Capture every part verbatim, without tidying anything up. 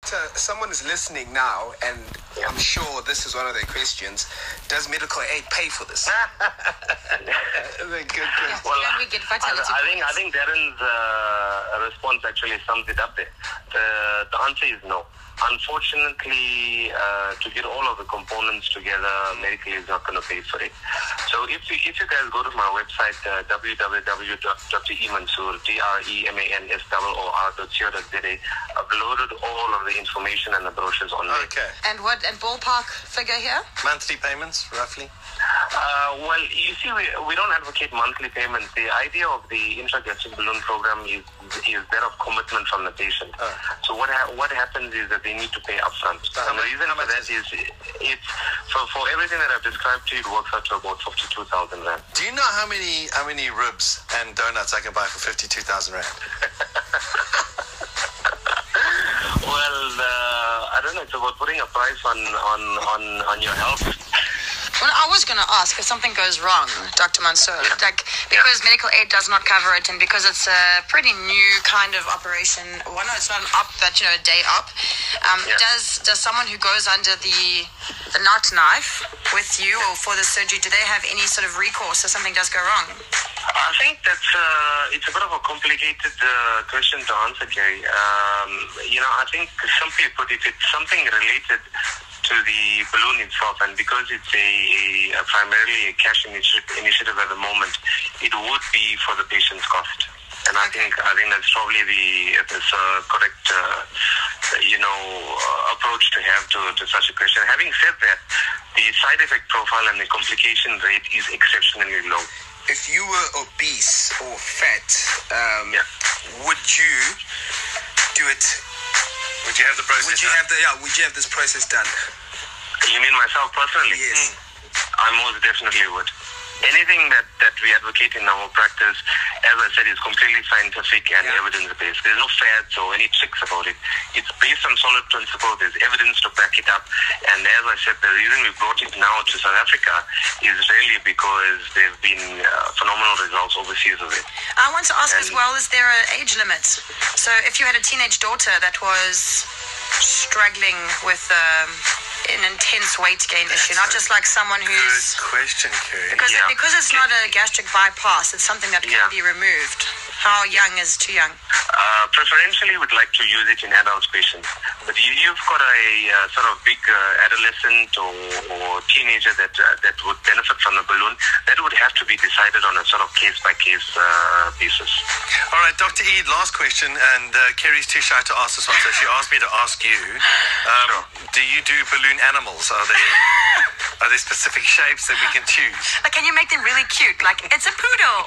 Doctor, someone is listening now, and I'm sure this is one of their questions. Does medical aid pay for this? Good question. Well, Can we get fertility I, I think I points? think Darren's uh, response actually sums it up there. The, the answer is no. Unfortunately, uh, to get all of the components together, medical is not going to pay for it. So if you, if you guys go to my website, uh, w w w dot d r e mansoor, D R E M A N S O O R dot co dot z a, I've loaded all of the information and the brochures on there. Okay. And what, and ballpark figure here? Monthly payments, roughly? Uh, well, you see, we, we don't advocate monthly payments. The idea of the intragastric balloon program is is that of commitment from the patient. Oh. So what ha- what happens is that they need to pay upfront. So how and the much- reason how for much that is it's for, for everything that I've described to you, it works out to about fifty-two thousand rand. Do you know how many how many ribs and donuts I can buy for fifty-two thousand rand? Well, uh, I don't know. It's about putting a price on on on, on your health. Well, I was going to ask if something goes wrong, Doctor Mansour, like because medical aid does not cover it, and because it's a pretty new kind of operation. Well, no, it's not an op, but you know, a day op. Um, Yeah. Does does someone who goes under the the knot knife with you or for the surgery, do they have any sort of recourse if something does go wrong? I think that's uh, it's a bit of a complicated uh, question to answer, Kerry. Um, you know, I think simply put, if it's something related to the balloon itself, and because it's a, a primarily a cash initiative, initiative at the moment, it would be for the patient's cost. And I Okay. think I think that's probably the this, uh, correct uh, you know uh, approach to have to, to such a question. Having said that, the side effect profile and the complication rate is exceptionally low. If you were obese or fat, um, Yeah. would you do it? Would you have the process Would you done? have the yeah? Would you have this process done? You mean myself personally? Yes. I most definitely would. Anything that, that we advocate in our practice, as I said, is completely scientific and Yeah. evidence-based. There's no fads or any tricks about it. It's based on solid principle. There's evidence to back it up. And as I said, the reason we brought it now to South Africa is really because there have been uh, phenomenal results overseas of it. I want to ask as And- well, is there an age limit? So if you had a teenage daughter that was struggling with um, an intense weight gain issue, not just like someone Good who's... question, Kerry. Because, Yeah. because it's not a gastric bypass, it's something that can Yeah. be removed. How young is too young? Uh, preferentially, would like to use it in adult patients. But you, you've got a uh, sort of big uh, adolescent or, or teenager that uh, that would benefit from the balloon. That would have to be decided on a sort of case-by-case uh, basis. All right, Doctor Eid, last question, and uh, Kerry's too shy to ask this one, so she asked me to ask you. Um, Sure. Do you do balloon animals? Are they are there specific shapes that we can choose? Like, can you make them really cute? Like, it's a poodle.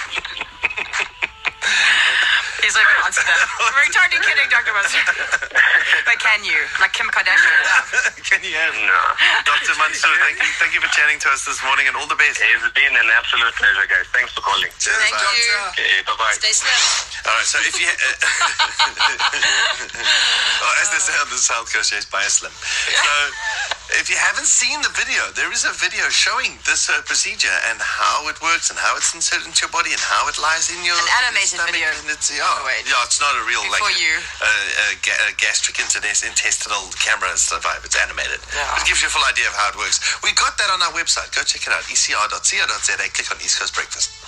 He's not going to answer that. We're totally kidding, Doctor Mansour. But can you? Like Kim Kardashian. Can you have? No. Doctor Mansour, thank you, thank you for chatting to us this morning, and all the best. It's been an absolute pleasure, guys. Thanks for calling. Cheers, Thank man. you. Okay, bye-bye. Stay slim. All right, so if you, oh, as they say on the South Coast, yes, buy a slim. So, if you haven't seen the video, there is a video showing this uh, procedure and how it works and how it's inserted into your body and how it lies in your An animated stomach. video. And it's, yeah, Oh, wait. yeah, it's not a real Before like you. a, a, ga- a gastric intestinal intestinal camera stuff. It's animated. Yeah. It gives you a full idea of how it works. We got that on our website. Go check it out, e c r dot co dot z a. Click on East Coast Breakfast.